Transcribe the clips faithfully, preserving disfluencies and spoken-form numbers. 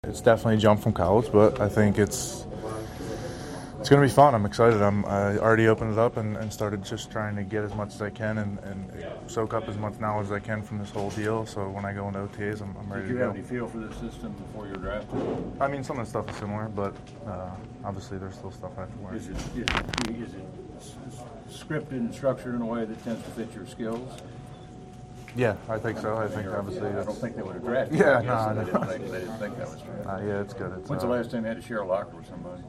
It's definitely a jump from college, but I think it's it's going to be fun. I'm excited. I'm, I already opened it up and, and started just trying to get as much as I can and, and soak up as much knowledge as I can from this whole deal. So when I go into O T As, I'm, I'm ready to go. Did you have any feel for the system before you were drafted? I mean, some of the stuff is similar, but uh, obviously there's still stuff I have to learn. Is it, is it, is it scripted and structured in a way that tends to fit your skills? Yeah, I think so. I think obviously I that's... don't think they would have drafted you. Yeah, I guess, no, I they, know. didn't think, they didn't think that was true. Uh, yeah, it's good. It's, When's uh, the last time you had to share a locker with somebody?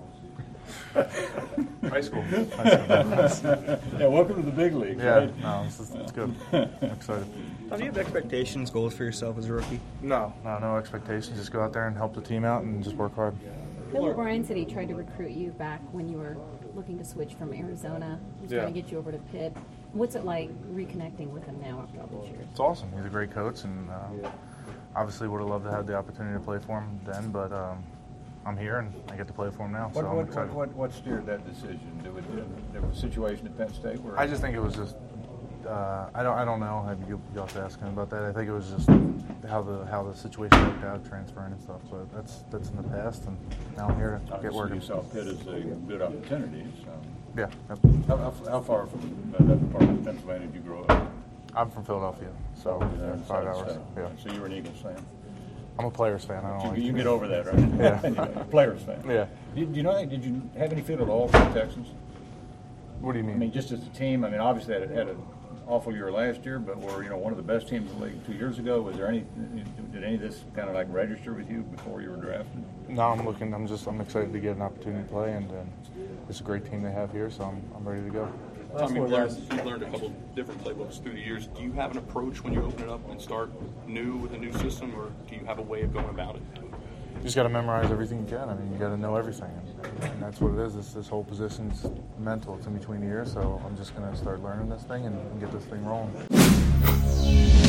High school. High school. Yeah, welcome to the big league. Yeah, Right? no, it's, it's good. I'm excited. Tom, do you have expectations, goals for yourself as a rookie? No, no, no expectations. Just go out there and help the team out and just work hard. Bill O'Brien said he tried to recruit you back when you were looking to switch from Arizona. He was Yeah. trying to get you over to Pitt. What's it like reconnecting with him now after all these years? It's awesome. He's a great coach, and uh, obviously would have loved to have the opportunity to play for him then, but um, I'm here and I get to play for him now, so What, I'm what, excited. what, what steered that decision? There was, there was a situation at Penn State where I just think it was just uh, I don't I don't know. Maybe you you'll have to ask him about that. I think it was just how the how the situation worked out, transferring and stuff. But that's that's in the past, and now I'm here to get obviously working. you saw Pitt as a good opportunity. So. Yeah. Yep. How, how, how far from uh, that part of Pennsylvania did you grow up? I'm from Philadelphia, so Yeah, yeah, five so- hours. so- Yeah. So you were an Eagles fan. I'm a Players fan. I don't You, like you get over that, right? Yeah. You're a Players fan. Yeah. Did, you know? Did you have any feel at all for the Texans? What do you I mean? mean, just as a team. I mean, obviously they had, had an awful year last year, but were you know one of the best teams in the league two years ago? Was there any? Did any of this kind of like register with you before you were drafted? No, I'm looking. I'm just. I'm excited to get an opportunity to play, and, and it's a great team they have here, so I'm. I'm ready to go. Tom, you've learned, you've learned a couple different playbooks through the years. Do you have an approach when you open it up and start new with a new system, or do you have a way of going about it? You just got to memorize everything you can. I mean, you got to know everything, and, and that's what it is. This this whole position's mental. It's in between years, so I'm just gonna start learning this thing and, and get this thing rolling.